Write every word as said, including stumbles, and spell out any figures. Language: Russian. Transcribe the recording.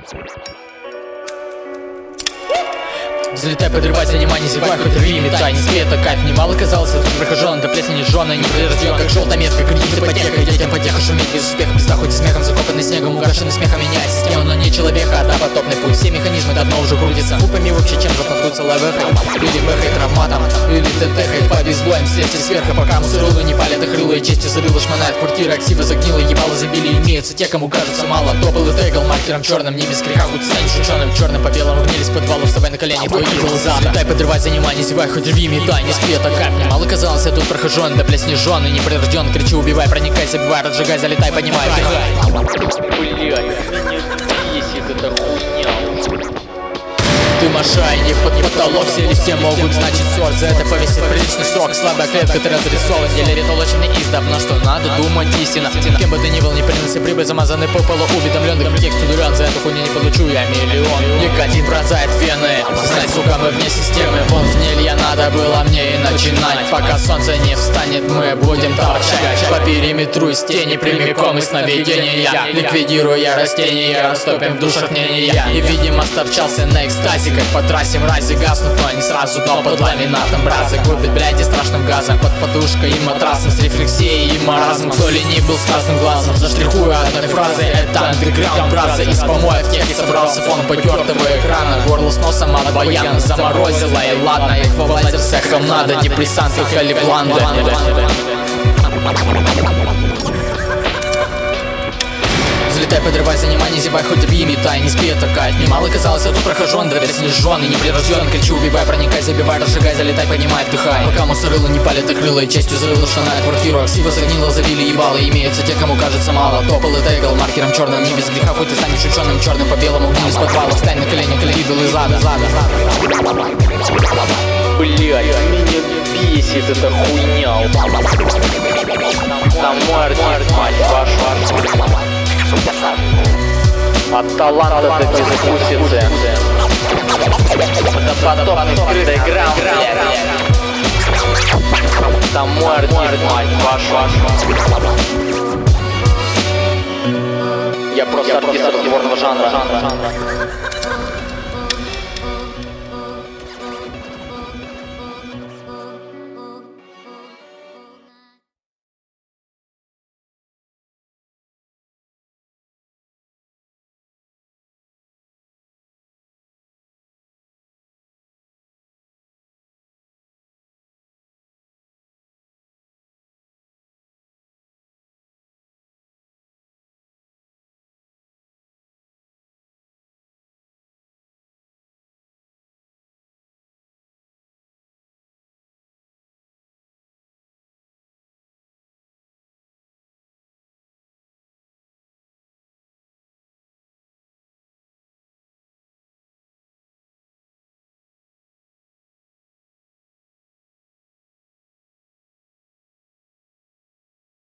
Залетай, подрывай, занимай, не зевай, хоть рви, метай, не спи, это кайф. Немало казалось, тут прохожен, до плесени жжёный, не прирожден, как желтая метка, кредит, ипотека, детям потеха, шуметь без успеха, пизда хоть и смехом, закопанный снегом, угашенный смехом, меняет систему, но не человека, а да, потопный путь. Все механизмы давно уже крутятся, купами вообще чем же подкрутся лайвехой, или бэхой травматом, или ТТХой, повезло им слезть сверху, пока мусорулы не палят, охрыло и честью зарыло, шмонает квартира, активы загнило, ебало забили, имеются те, кому кажется мало. Топал и тегал маркером черным, не без греха, хоть станешь ученым, черным по белому гнились подвалу, вставай на колени, твой идол зада. Дай подрывай, занимай, не зевай, хоть рви, метай, не спи, это кайф. Мало казалось, я тут прохожен, да плесни жжёный, не прирожден, кричу, убивай, проникай, забивай, разжигай, залетай, понимай, вдыхай. Блядь, меня бесит эта хуйня. Ты мошенник, под потолок сели все могут, значит сорт. За это повесит приличный срок. Слабая клетка, ты разрисован, деле толоченный издавна, что надо думать истинно. Кем бы ты ни был, не приноси прибыль, замазанный по полу, уведомленный к тексту дурен. За эту хуйню не получу я миллион. Никотин пронзает вены, знать, сука, мы вне системы. Вон в нелья надо было мне и начинать. Пока солнце не встанет, мы будем торчать по периметру из тени, прямиком из сновидения. Ликвидируя растения, растопим в душах мнения. И видимо сторчался на экстазе, как по трассе мрази гаснут, но не сразу, но под ламинатом бразы губит, блядь, и страшным газом под подушкой и матрасом, с рефлексией и маразмом. Кто ли не был с красным глазом, заштрихую одной фразой, это андеграунд, браза. Из помоев тех собрался фон потертого экрана, горло с носом от баяна заморозило, и ладно, эквалайзер с эхом надо, депрессанты Халифланда. Залетай, подрывай, занимай, не зевай, хоть рви, метай, не спи, это кайф. Немало казалось, я тут прохожен, да весь не жжёный, не прирожден, кричу, убивай, проникай, забивай, разжигай, залетай, понимай, вдыхай. Пока мусорыло не палят, охрыло и честью зарыло, шанает квартиру, актива загнило, завили ебало, имеются те, кому кажется мало. Топал и тегал маркером черным, не без греха, хоть ты станешь ученым, черным по белому, гниль из подвала, встань на колени, идол из ада, зада, зада. Блядь, меня бесит эта хуйня. Там мать, мать вашу. От таланта до безвкусицы, до потопной скрытой грамм. Там мой артист, мать вашу. Я просто артист разборного жанра.